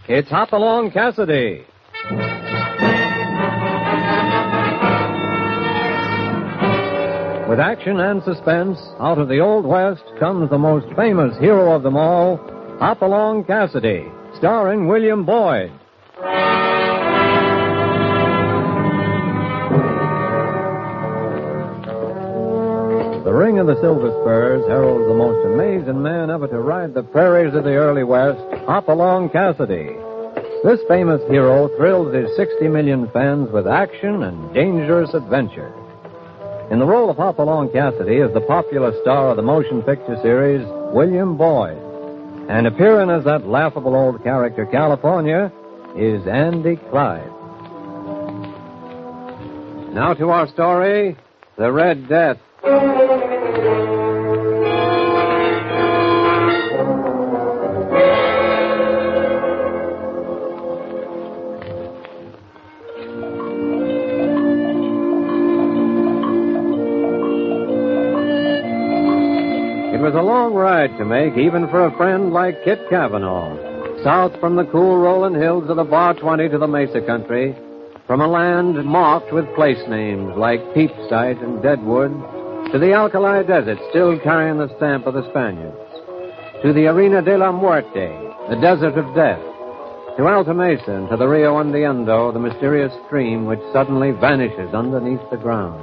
It's Hopalong Cassidy. With action and suspense, out of the Old West comes the most famous hero of them all, Hopalong Cassidy, starring William Boyd. The ring of the Silver Spurs heralds the most amazing man ever to ride the prairies of the early West, Hopalong Cassidy. This famous hero thrills his 60 million fans with action and dangerous adventure. In the role of Hopalong Cassidy is the popular star of the motion picture series, William Boyd. And appearing as that laughable old character, California, is Andy Clyde. Now to our story, The Red Death. It was a long ride to make, even for a friend like Kit Cavanaugh. South from the cool rolling hills of the Bar 20 to the Mesa country, from a land marked with place names like Peepside and Deadwood, to the Alkali Desert still carrying the stamp of the Spaniards, to the Arena de la Muerte, the Desert of Death, to Alta Mesa and to the Rio Hundiendo, the mysterious stream which suddenly vanishes underneath the ground.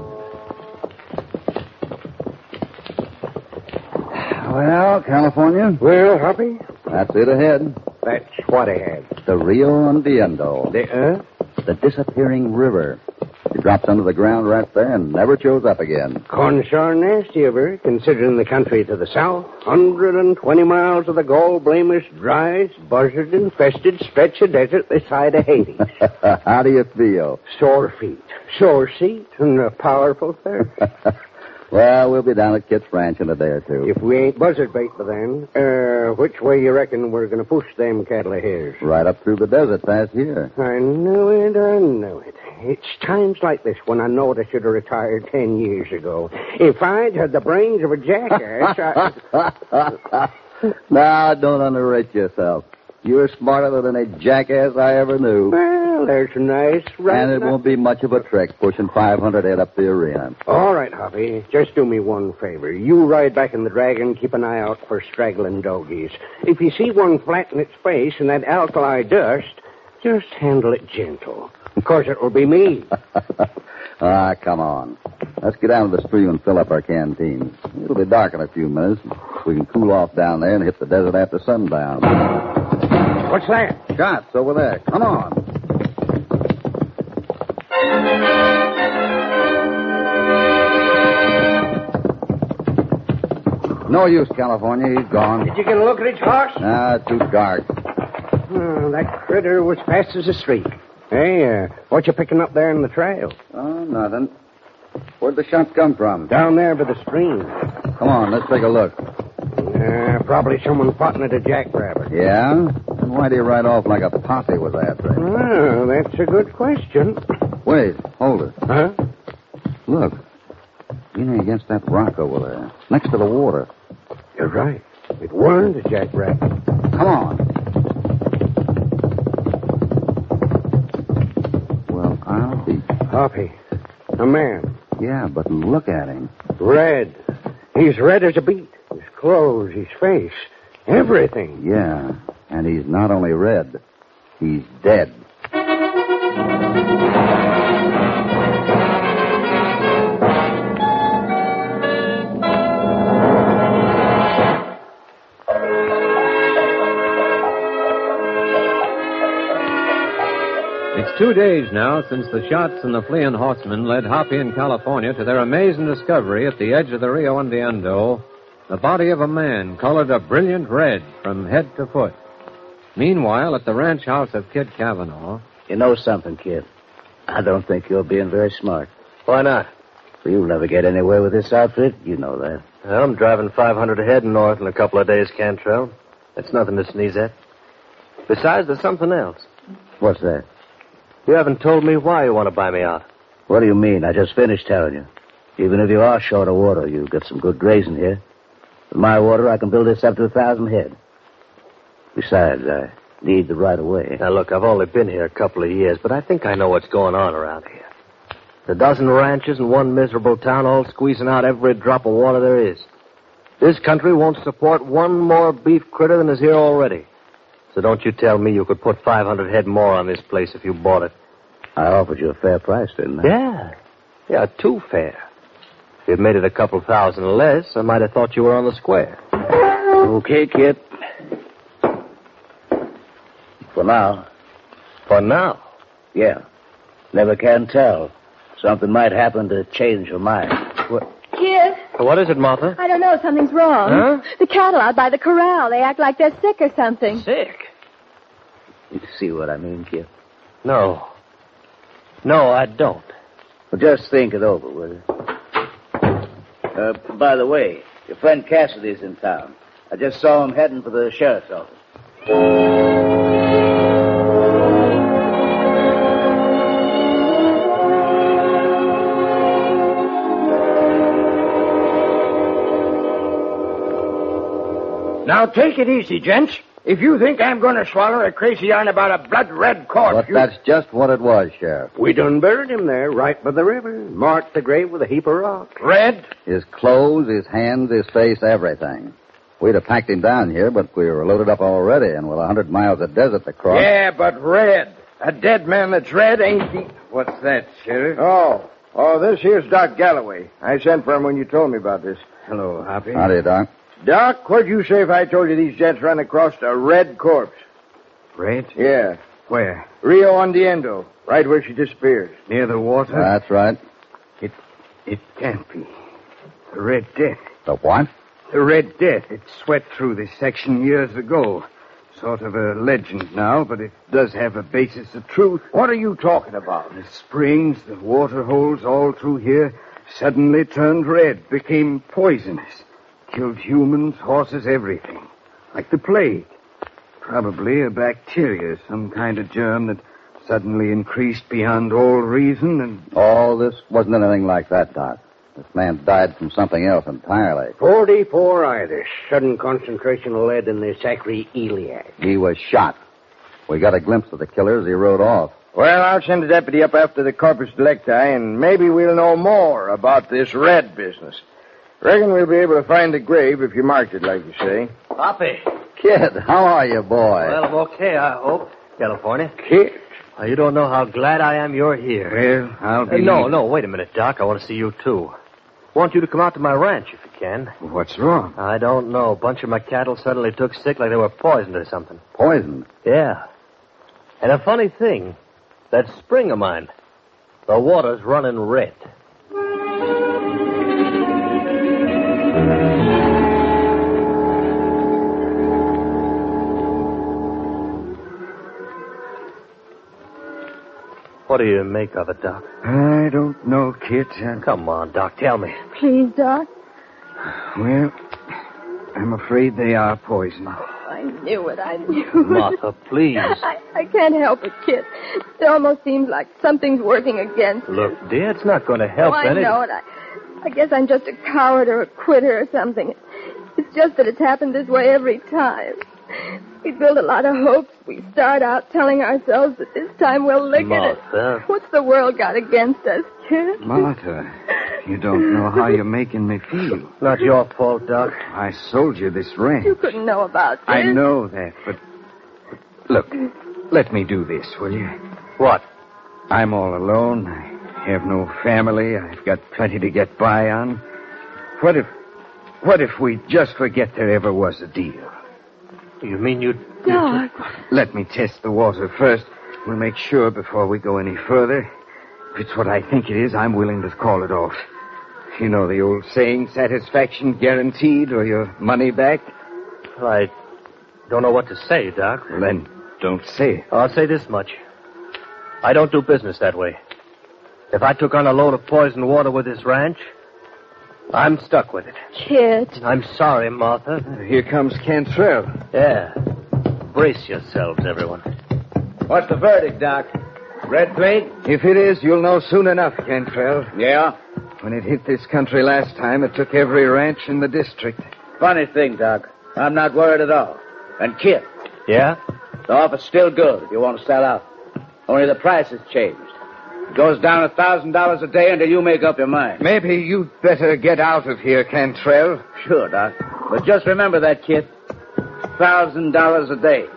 Well, California? Well, Hoppy? That's it ahead. That's what ahead. The Rio Hundiendo. The disappearing river. It drops under the ground right there and never shows up again. Consarn nasty of her, considering the country to the south. 120 miles of the gall-blameless, dry, buzzard-infested stretch of desert this side of Haiti. How do you feel? Sore feet, sore seat, and a powerful thirst. Well, we'll be down at Kit's Ranch in a day or two. If we ain't buzzard bait by then, which way you reckon we're going to push them cattle of his? Right up through the desert past here. I knew it. It's times like this when I know I should have retired 10 years ago. If I'd had the brains of a jackass, Now, don't underrate yourself. You're smarter than any jackass I ever knew. Well, there's a nice... And it won't be much of a trek pushing 500 head up the arena. All right, Hoppy. Just do me one favor. You ride back in the Dragon, keep an eye out for straggling dogies. If you see one flatten its face in that alkali dust, just handle it gentle. Of course, it will be me. Come on. Let's get down to the stream and fill up our canteens. It'll be dark in a few minutes. We can cool off down there and hit the desert after sundown. What's that? Shots over there. Come on. No use, California. He's gone. Did you get a look at his horse? Too dark. That critter was fast as a streak. Hey, what you picking up there in the trail? Oh, nothing. Where'd the shots come from? Down there by the stream. Come on, let's take a look. Probably someone foughting at a jackrabbit. Yeah? And why do you ride off like a posse was after him? Well, that's a good question. Wait, hold it. Huh? Look. Leaning against that rock over there, next to the water. You're right. It weren't a jackrabbit. Come on. Well, I'll be... Hoppy. A man. Yeah, but look at him. Red. He's red as a beet. His clothes, his face, everything. Yeah, and he's not only red, he's dead. It's 2 days now since the shots and the fleeing horsemen led Hoppy and California to their amazing discovery at the edge of the Rio Hundiendo, the body of a man colored a brilliant red from head to foot. Meanwhile, at the ranch house of Kid Cavanaugh... You know something, kid? I don't think you're being very smart. Why not? Well, you'll never get anywhere with this outfit. You know that. Well, I'm driving 500 ahead north in a couple of days, Cantrell. That's nothing to sneeze at. Besides, there's something else. What's that? You haven't told me why you want to buy me out. What do you mean? I just finished telling you. Even if you are short of water, you've got some good grazing here. With my water, I can build this up to 1,000 head. Besides, need the right of way. Now, look, I've only been here a couple of years, but I think I know what's going on around here. A dozen ranches and one miserable town all squeezing out every drop of water there is. This country won't support one more beef critter than is here already. So don't you tell me you could put 500 head more on this place if you bought it. I offered you a fair price, didn't I? Yeah, too fair. If you'd made it a couple thousand less, I might have thought you were on the square. Okay, kid. For now. For now? Yeah. Never can tell. Something might happen to change your mind. Kid, What is it, Martha? I don't know. Something's wrong. Huh? The cattle out by the corral, they act like they're sick or something. Sick? You see what I mean, kid? No. No, I don't. Well, just think it over, will you? By the way, your friend Cassidy's in town. I just saw him heading for the sheriff's office. Now, take it easy, gents. If you think I'm going to swallow a crazy yarn about a blood-red corpse... But that's just what it was, Sheriff. We done buried him there, right by the river. Marked the grave with a heap of rocks. Red? His clothes, his hands, his face, everything. We'd have packed him down here, but we were loaded up already, and with 100 miles of desert to cross. Yeah, but red. A dead man that's red ain't he... What's that, Sheriff? Oh, this here's Doc Galloway. I sent for him when you told me about this. Hello, Hoppy. Howdy, Doc. Doc, what'd you say if I told you these gents ran across a red corpse? Red? Yeah. Where? Rio Ondiendo, right where she disappeared. Near the water? That's right. It can't be. The Red Death. The what? The Red Death. It swept through this section years ago. Sort of a legend now, but it does have a basis of truth. What are you talking about? The springs, the water holes all through here suddenly turned red, became poisonous. Killed humans, horses, everything. Like the plague. Probably a bacteria, some kind of germ that suddenly increased beyond all reason and... Oh, this wasn't anything like that, Doc. This man died from something else entirely. 44 Irish. Sudden concentration of lead in the sacroiliac. He was shot. We got a glimpse of the killer as he rode off. Well, I'll send a deputy up after the corpus delicti, and maybe we'll know more about this red business. Reckon we'll be able to find the grave if you marked it, like you say. Poppy. Kid, how are you, boy? Well, I'm okay, I hope. California. Kid? You don't know how glad I am you're here. Well, I'll be... No, wait a minute, Doc. I want to see you, too. Want you to come out to my ranch if you can. What's wrong? I don't know. A bunch of my cattle suddenly took sick like they were poisoned or something. Poisoned? Yeah. And a funny thing, that spring of mine, the water's running red. What do you make of it, Doc? I don't know, kid. Come on, Doc, tell me. Please, Doc. Well, I'm afraid they are poison. I knew it. I knew it. Martha, please. I can't help it, kid. It almost seems like something's working against me. Look, dear, it's not going to help I any... know it. I guess I'm just a coward or a quitter or something. It's just that it's happened this way every time. We build a lot of hopes. We start out telling ourselves that this time we'll lick Martha. it. What's the world got against us, kid? Martha, you don't know how you're making me feel. Not your fault, Doc. I sold you this ranch. You couldn't know about this. I know that, but look, let me do this, will you? What? I'm all alone. I have no family. I've got plenty to get by on. What if we just forget there ever was a deal? You mean you'd... Doc. Let me test the water first. We'll make sure before we go any further. If it's what I think it is, I'm willing to call it off. You know the old saying, satisfaction guaranteed or your money back? Well, I don't know what to say, Doc. Well, then, don't say it. I'll say this much. I don't do business that way. If I took on a load of poisoned water with this ranch, I'm stuck with it. Kid. I'm sorry, Martha. Here comes Cantrell. Yeah. Brace yourselves, everyone. What's the verdict, Doc? Red plague? If it is, you'll know soon enough, Cantrell. Yeah? When it hit this country last time, it took every ranch in the district. Funny thing, Doc. I'm not worried at all. And Kid, Yeah? The offer's still good if you want to sell out. Only the price has changed. It goes down $1,000 a day until you make up your mind. Maybe you'd better get out of here, Cantrell. Sure, Doc. But just remember that, kid. $1,000 a day.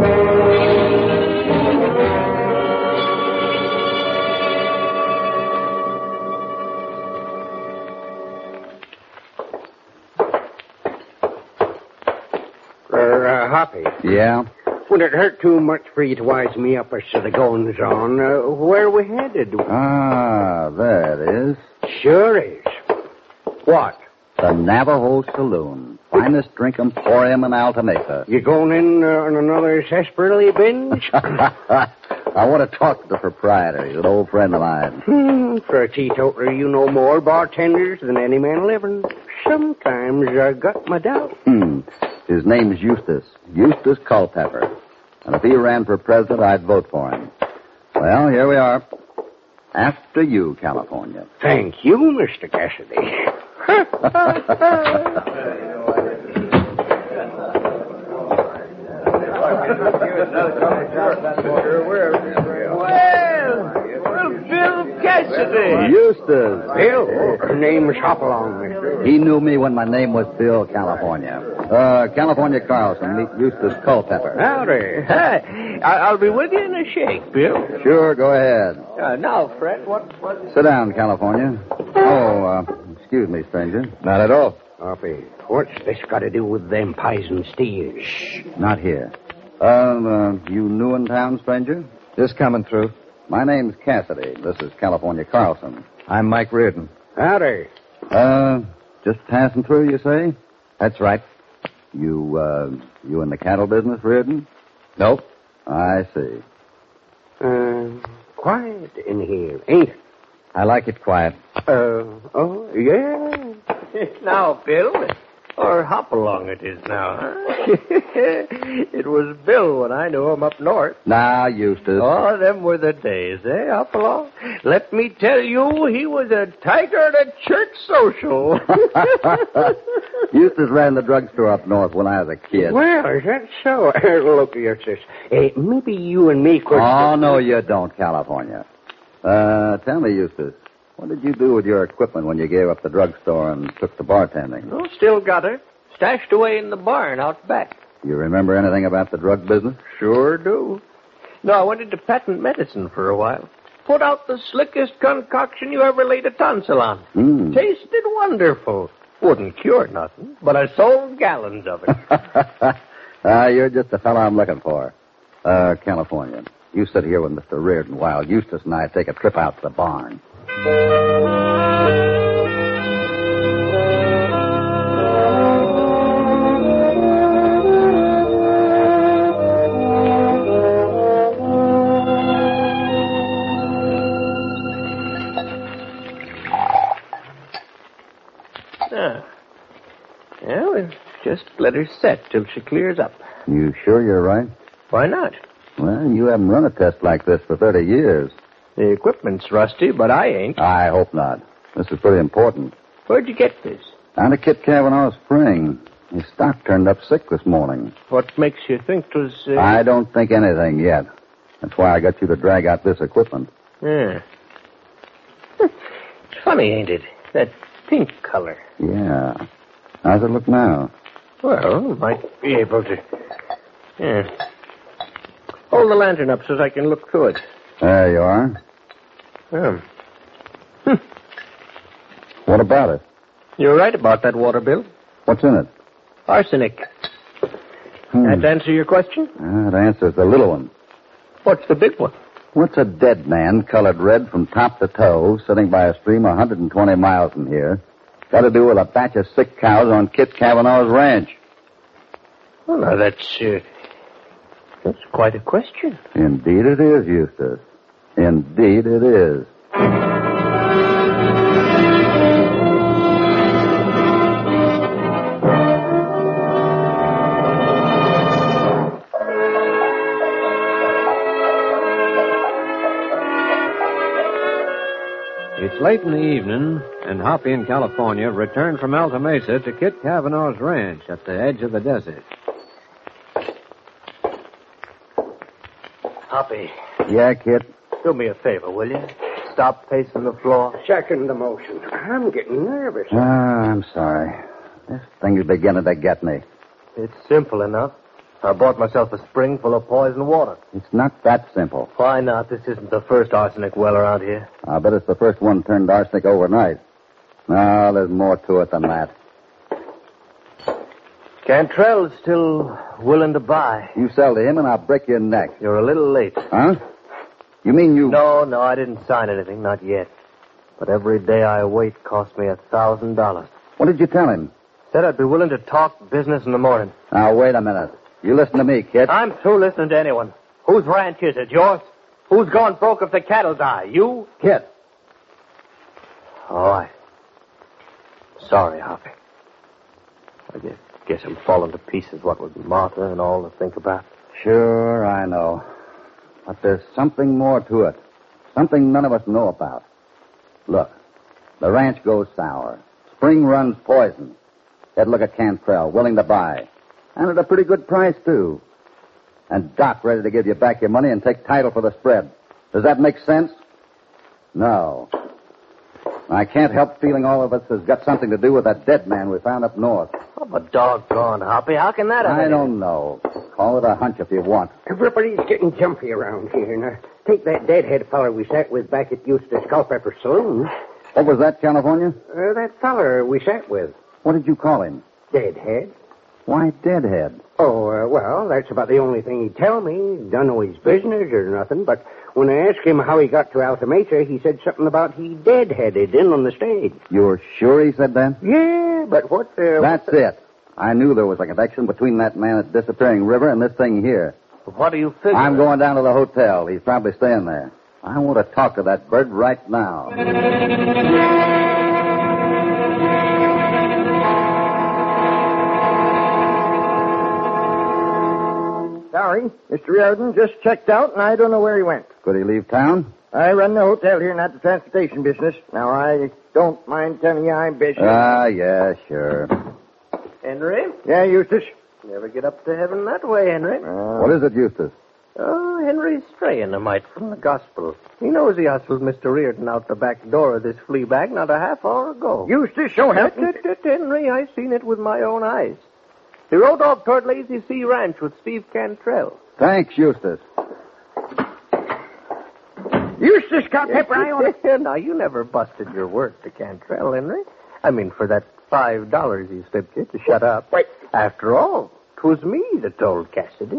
Hoppy. Yeah? Would it hurt too much for you to wise me up as to the goings on? Where we headed? Ah, there it is. Sure is. What? The Navajo Saloon. Finest drink emporium in Alta Mesa. You going in on another sarsaparilla binge? I want to talk to the proprietor. He's an old friend of mine. For a teetotaler, you know more bartenders than any man living. Sometimes I got my doubts. His name's Eustace. Eustace Culpepper. And if he ran for president, I'd vote for him. Well, here we are. After you, California. Thank you, Mr. Cassidy. Well, Bill Cassidy. Eustace. Bill, name's Hopalong, mister. He knew me when my name was Bill California. California Carlson, meet Eustace Culpepper. Howdy. Hi. I'll be with you in a shake, Bill. Sure, go ahead. Now, Fred, what... Sit down, California. Excuse me, stranger. Not at all. Hoppy, what's this got to do with them Pison steers? Shh, not here. You new in town, stranger? Just coming through. My name's Cassidy. This is California Carlson. I'm Mike Reardon. Howdy. Just passing through, you say? That's right. You in the cattle business, Reardon? Nope. I see. Quiet in here, ain't it? I like it quiet. Yeah. Now, Bill, or Hopalong it is now, huh? It was Bill when I knew him up north. Now, Eustace. Oh, them were the days, eh, Hopalong? Let me tell you, he was a tiger at a church social. Eustace ran the drugstore up north when I was a kid. Well, is that so? Look here, sis. Maybe you and me could... Oh, no, you don't, California. Tell me, Eustace, what did you do with your equipment when you gave up the drugstore and took to bartending? Oh, still got her. Stashed away in the barn out back. You remember anything about the drug business? Sure do. No, I went into patent medicine for a while. Put out the slickest concoction you ever laid a tonsil on. Tasted wonderful. Wouldn't cure nothing, but I sold gallons of it. You're just the fellow I'm looking for. California, you sit here with Mr. Reardon while Eustace and I take a trip out to the barn. Yeah, we'll just let her set till she clears up. You sure you're right? Why not? Well, you haven't run a test like this for 30 years. The equipment's rusty, but I ain't. I hope not. This is pretty important. Where'd you get this? Down to Kit Kavanaugh's spring. His stock turned up sick this morning. What makes you think 'twas... I don't think anything yet. That's why I got you to drag out this equipment. Yeah. It's funny, ain't it? That pink color. Yeah. How's it look now? Well, might be able to... Yeah. Hold the lantern up so I can look through it. There you are. What about it? You're right about that water, Bill. What's in it? Arsenic. That answer your question? That answers the little one. What's the big one? What's a dead man colored red from top to toe sitting by a stream 120 miles from here got to do with a batch of sick cows on Kit Kavanaugh's ranch? Well, now, that's quite a question. Indeed it is, Eustace. Indeed it is. It's late in the evening, and Hoppy and California returned from Alta Mesa to Kit Kavanaugh's ranch at the edge of the desert. Hoppy, Yeah, Kit? do me a favor, will you? Stop pacing the floor. Second the motion. I'm getting nervous. I'm sorry. This thing is beginning to get me. It's simple enough. I bought myself a spring full of poison water. It's not that simple. Why not? This isn't the first arsenic well around here. I bet it's the first one turned arsenic overnight. No, there's more to it than that. Cantrell's still willing to buy. You sell to him and I'll break your neck. You're a little late. Huh? You mean you... No, I didn't sign anything, not yet. But every day I wait costs me $1,000. What did you tell him? Said I'd be willing to talk business in the morning. Now, wait a minute. You listen to me, Kit. I'm through listening to anyone. Whose ranch is it? Yours? Who's gone broke if the cattle die? You? Kit. All right. Sorry, Hoppy. I guess I'm falling to pieces, what with Martha and all to think about. Sure, I know. But there's something more to it. Something none of us know about. Look, the ranch goes sour. Spring runs poison. Head look at Cantrell, willing to buy. And at a pretty good price, too. And Doc ready to give you back your money and take title for the spread. Does that make sense? No. I can't help feeling all of us has got something to do with that dead man we found up north. Oh, but doggone, Hoppy, how can that have I anything? don't know. Call it a hunch if you want. Everybody's getting jumpy around here. Now, take that deadhead feller we sat with back at Eustace Culpepper Saloon. What was that, California? That feller we sat with. What did you call him? Deadhead. Why, Deadhead? Oh, well, that's about the only thing he'd tell me. Don't know his business or nothing, but when I asked him how he got to Alta Mesa, he said something about he deadheaded in on the stage. You're sure he said that? Yeah, but what... That's it. I knew there was a connection between that man at Disappearing River and this thing here. What do you figure? I'm going down to the hotel. He's probably staying there. I want to talk to that bird right now. Sorry, Mr. Riordan just checked out, and I don't know where he went. Could he leave town? I run the hotel here, not the transportation business. Now, I don't mind telling you I'm busy. Yeah, sure. Henry? Yeah, Eustace? Never get up to heaven that way, Henry. What is it, Eustace? Oh, Henry's straying a mite from the gospel. He knows he hustled Mr. Riordan out the back door of this flea bag not a half hour ago. Eustace, so help me. Henry, I seen it with my own eyes. He rode off toward Lazy Sea Ranch with Steve Cantrell. Thanks, Eustace. Eustace Culpepper, I ought to... Now, you never busted your word to Cantrell, Henry. I mean, for that $5 he slipped you to shut up. Wait. After all, 'twas me that told Cassidy.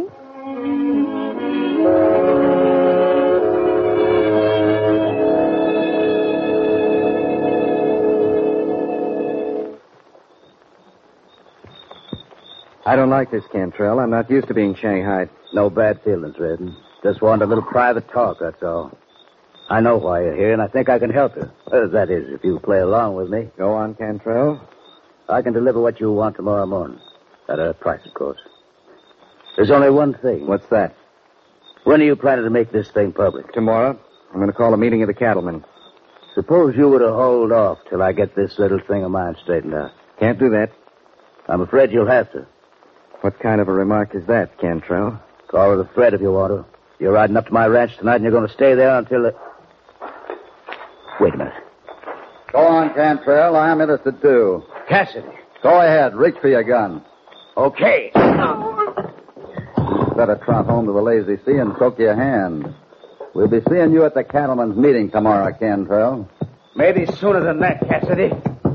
I don't like this, Cantrell. I'm not used to being shanghaied. No bad feelings, Redden. Just wanted a little private talk, that's all. I know why you're here, and I think I can help you. That is, if you play along with me. Go on, Cantrell. I can deliver what you want tomorrow morning. At a price, of course. There's only one thing. What's that? When are you planning to make this thing public? Tomorrow, I'm going to call a meeting of the cattlemen. Suppose you were to hold off till I get this little thing of mine straightened out. Can't do that. I'm afraid you'll have to. What kind of a remark is that, Cantrell? Call it a threat if you want to. You're riding up to my ranch tonight, and you're going to stay there until the... Wait a minute. Go on, Cantrell. I'm interested, too. Cassidy. Go ahead. Reach for your gun. Okay. Better trot home to the Lazy Sea and soak your hand. We'll be seeing you at the cattlemen's meeting tomorrow, Cantrell. Maybe sooner than that, Cassidy.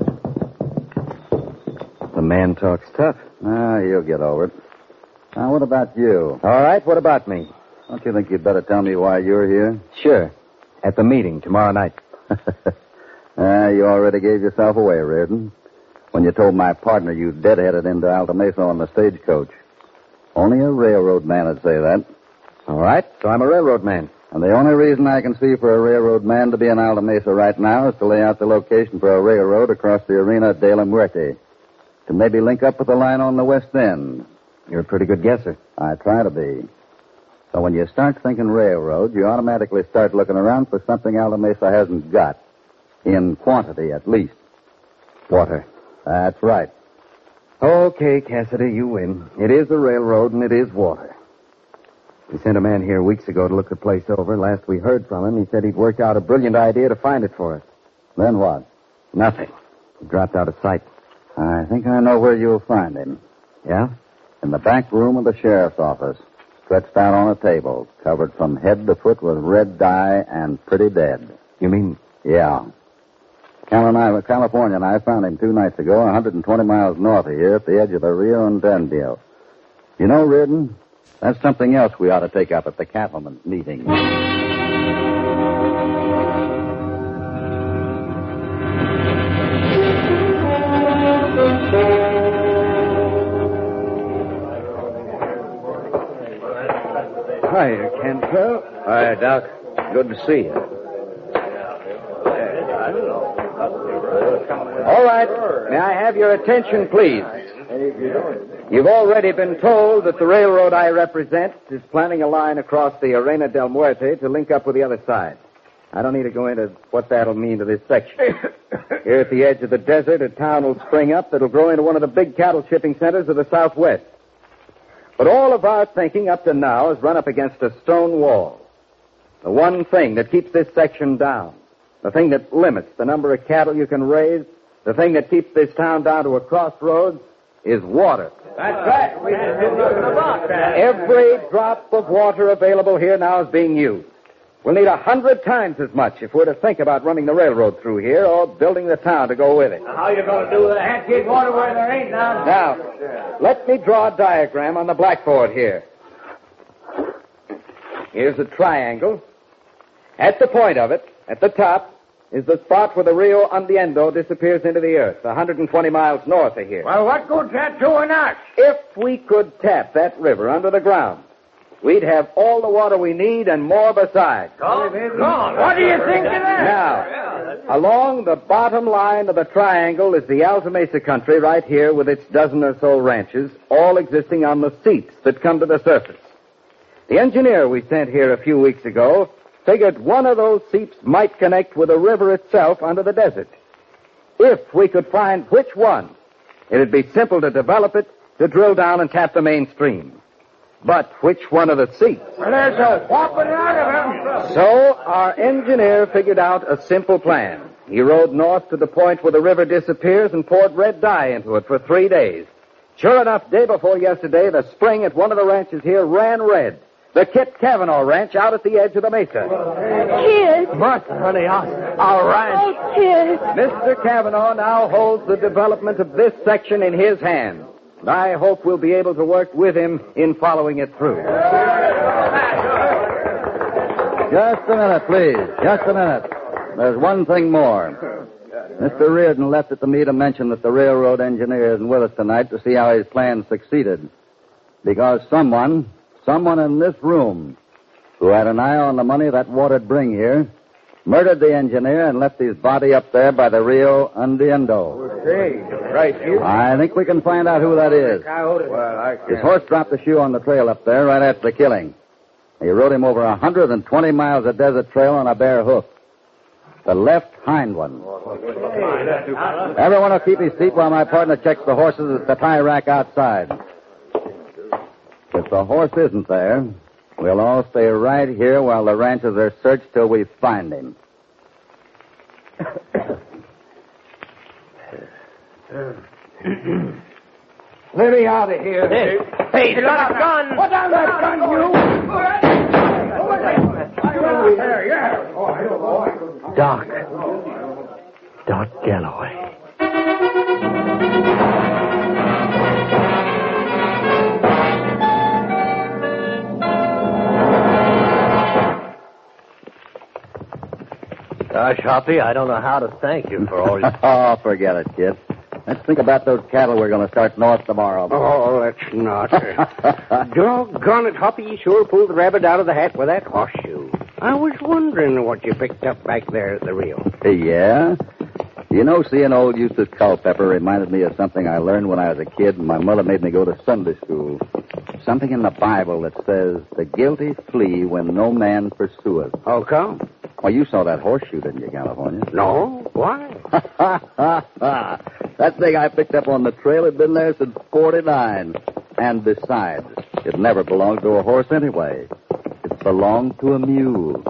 The man talks tough. You'll get over it. Now, what about you? All right, what about me? Don't you think you'd better tell me why you're here? Sure. At the meeting tomorrow night. You already gave yourself away, Riordan, when you told my partner you deadheaded into Alta Mesa on the stagecoach. Only a railroad man would say that. All right, so I'm a railroad man. And the only reason I can see for a railroad man to be in Alta Mesa right now is to lay out the location for a railroad across the arena de la Muerte. To maybe link up with the line on the west end. You're a pretty good guesser. I try to be. So when you start thinking railroad, you automatically start looking around for something Alta Mesa hasn't got. In quantity, at least. Water. That's right. Okay, Cassidy, you win. It is a railroad and it is water. He sent a man here weeks ago to look the place over. Last we heard from him, he said he'd worked out a brilliant idea to find it for us. Then what? Nothing. He dropped out of sight. I think I know where you'll find him. Yeah? In the back room of the sheriff's office, stretched out on a table, covered from head to foot with red dye and pretty dead. You mean... Yeah. California and I found him 2 nights ago, 120 miles north of here at the edge of the Rio Andando. You know, Reardon, that's something else we ought to take up at the cattlemen's meeting. Hiya, Cantrell. Hi, Doc. Good to see you. All right. May I have your attention, please? You've already been told that the railroad I represent is planning a line across the Arena del Muerte to link up with the other side. I don't need to go into what that'll mean to this section. Here at the edge of the desert, a town will spring up that'll grow into one of the big cattle shipping centers of the Southwest. But all of our thinking up to now has run up against a stone wall. The one thing that keeps this section down, the thing that limits the number of cattle you can raise, the thing that keeps this town down to a crossroads, is water. That's right. Every drop of water available here now is being used. We'll need 100 times as much if we're to think about running the railroad through here or building the town to go with it. How you going to do that? Get water where there ain't none. Now, let me draw a diagram on the blackboard here. Here's a triangle. At the point of it, at the top, is the spot where the Rio Andando disappears into the earth, 120 miles north of here. Well, what good's that doing us? If we could tap that river under the ground, we'd have all the water we need and more besides. Gone. What do you think of that? Now, along the bottom line of the triangle is the Alta Mesa country right here with its dozen or so ranches, all existing on the seeps that come to the surface. The engineer we sent here a few weeks ago figured one of those seeps might connect with the river itself under the desert. If we could find which one, it'd be simple to develop it, to drill down and tap the main stream. But which one of the seeps? Well, there's a whopping lot of them. So our engineer figured out a simple plan. He rode north to the point where the river disappears and poured red dye into it for 3 days. Sure enough, day before yesterday, the spring at one of the ranches here ran red. The Kit Cavanaugh Ranch out at the edge of the mesa. Kid. What, honey? Our ranch. Oh, Kid. Mr. Cavanaugh now holds the development of this section in his hands. And I hope we'll be able to work with him in following it through. Just a minute, please. Just a minute. There's one thing more. Mr. Reardon left it to me to mention that the railroad engineer isn't with us tonight to see how his plan succeeded. Because someone in this room who had an eye on the money that water'd bring here murdered the engineer and left his body up there by the Rio Andando. Hey, right here. I think we can find out who that is. Well, His horse dropped the shoe on the trail up there right after the killing. He rode him over 120 miles of desert trail on a bare hoof. The left hind one. Everyone will keep his seat while my partner checks the horses at the tie rack outside. If the horse isn't there, we'll all stay right here while the ranches are searched till we find him. Let me out of here. Hey, you got a gun. Put down that gun, you. Doc. Doc Galloway. Gosh, Hoppy, I don't know how to thank you for all your... Oh, forget it, kid. Let's think about those cattle we're going to start north tomorrow. Oh, that's not. Doggone it, Hoppy, you sure pulled the rabbit out of the hat with that horseshoe. I was wondering what you picked up back there at the Rio. Yeah? You know, seeing old Eustace Culpepper reminded me of something I learned when I was a kid and my mother made me go to Sunday school. Something in the Bible that says, the guilty flee when no man pursueth. How come? Well, you saw that horseshoe, didn't you, California? No? Why? That thing I picked up on the trail had been there since 49. And besides, it never belonged to a horse anyway. belonged to a mule.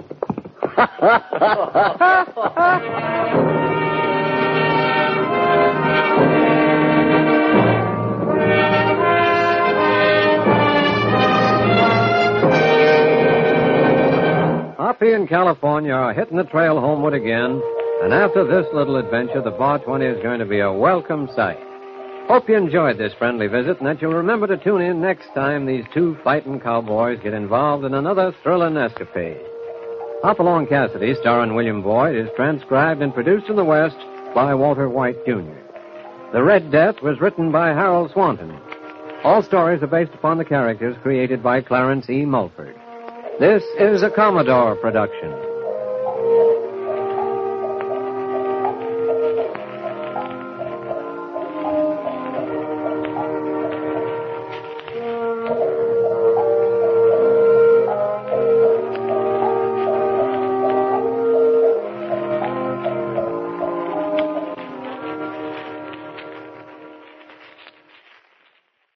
Hoppy and California are hitting the trail homeward again, and after this little adventure, the Bar 20 is going to be a welcome sight. Hope you enjoyed this friendly visit and that you'll remember to tune in next time these two fighting cowboys get involved in another thrilling escapade. Hop Along Cassidy, starring William Boyd, is transcribed and produced in the West by Walter White, Jr. The Red Death was written by Harold Swanton. All stories are based upon the characters created by Clarence E. Mulford. This is a Commodore production.